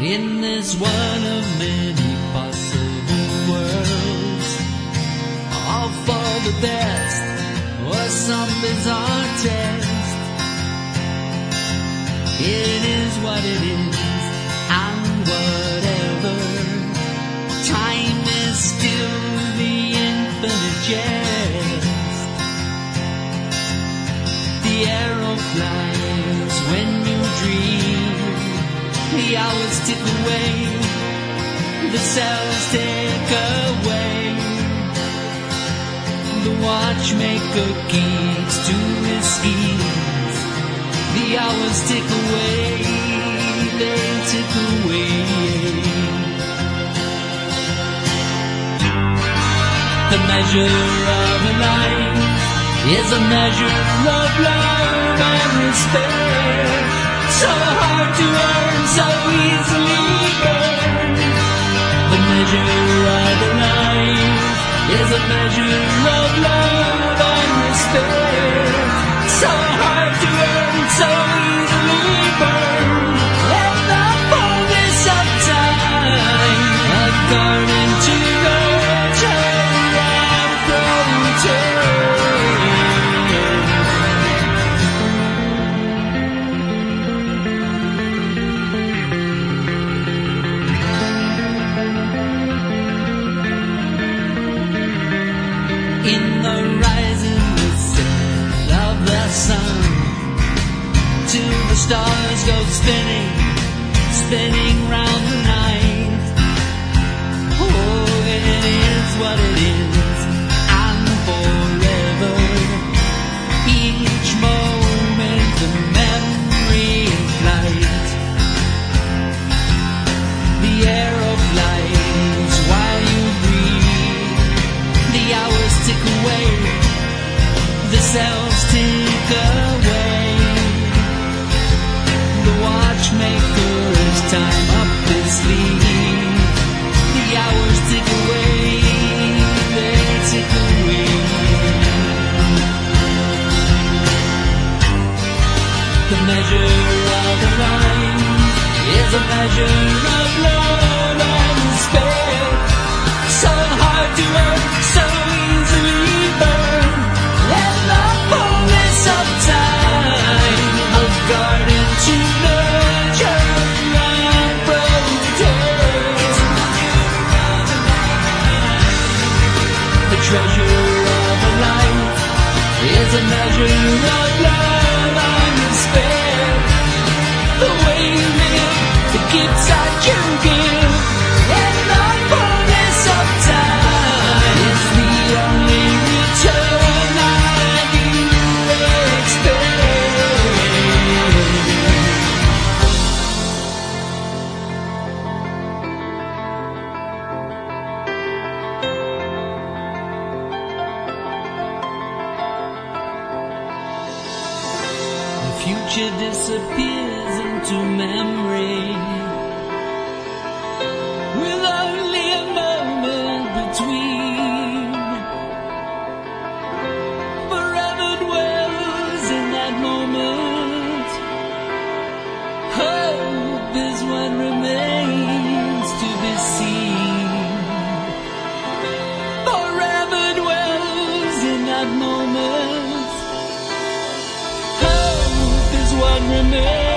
in this one of many possible worlds, all for the best or some bizarre test. It is what it is, and whatever. Time is still the infinite jest. The arrow flies when you dream. The hours tick away, the cells take away. The watchmaker keeps to his schemes. The hours tick away, they tick away. The measure of a life is a measure of love and respect. So hard to earn, so easily burned. The measure of a life is a measure of love and respect. So hard to earn, so easily burned. Let the fullness of time according to nurture and protect. In the rising descent of the sun, till the stars go spinning, spinning round the night. Oh, it is what it is, and forever. Each moment a memory in flight. The arrow flies while you breathe. The hours tick away, the cells tick away. The watchmaker's time up his sleeve. The hours tick away, they tick away. The measure of a life is a measure of love and respect. So hard to earn, so easily burned. Let the fullness of time of garden to nurture and protect. The treasure of a life is a measure of love and respect. The way you live, the gifts that you give, and the fullness of time is the only return that you expect. The future disappears into memory, with only a moment between. Forever dwells in that moment. Hope is what remains to be seen. Forever dwells in that moment. Hope is what remains